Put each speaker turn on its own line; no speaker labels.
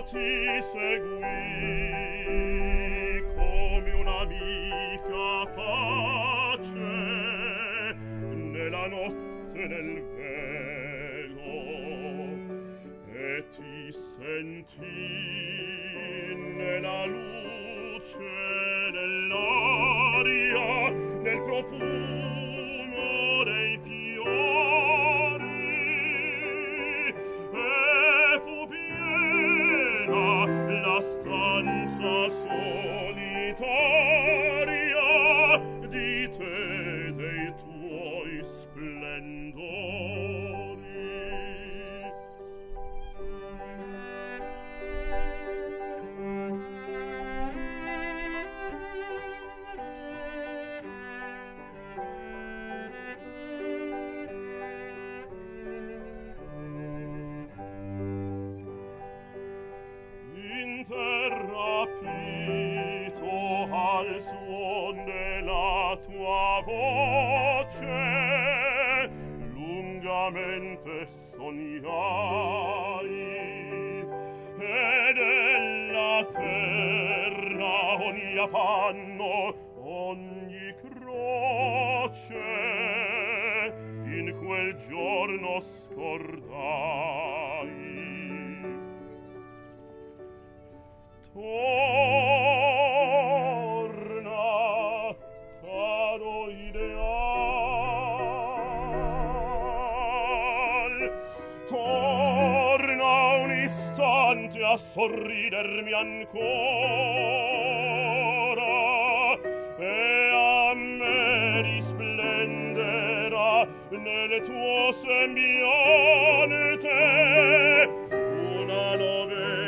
ti seguì come un'amica pace nella notte nel velo e ti sentì nella luce nell'aria nel profumo dei fiori e fu piena la stanza solitaria di te dei tuoi splendori. Interrapito al suon della tua voce lungamente sognai e della terra ogni affanno ogni croce in quel giorno scordai. Torna, caro ideal, torna un istante a sorridermi ancora e a me risplenderà nel tuo sembiante una novella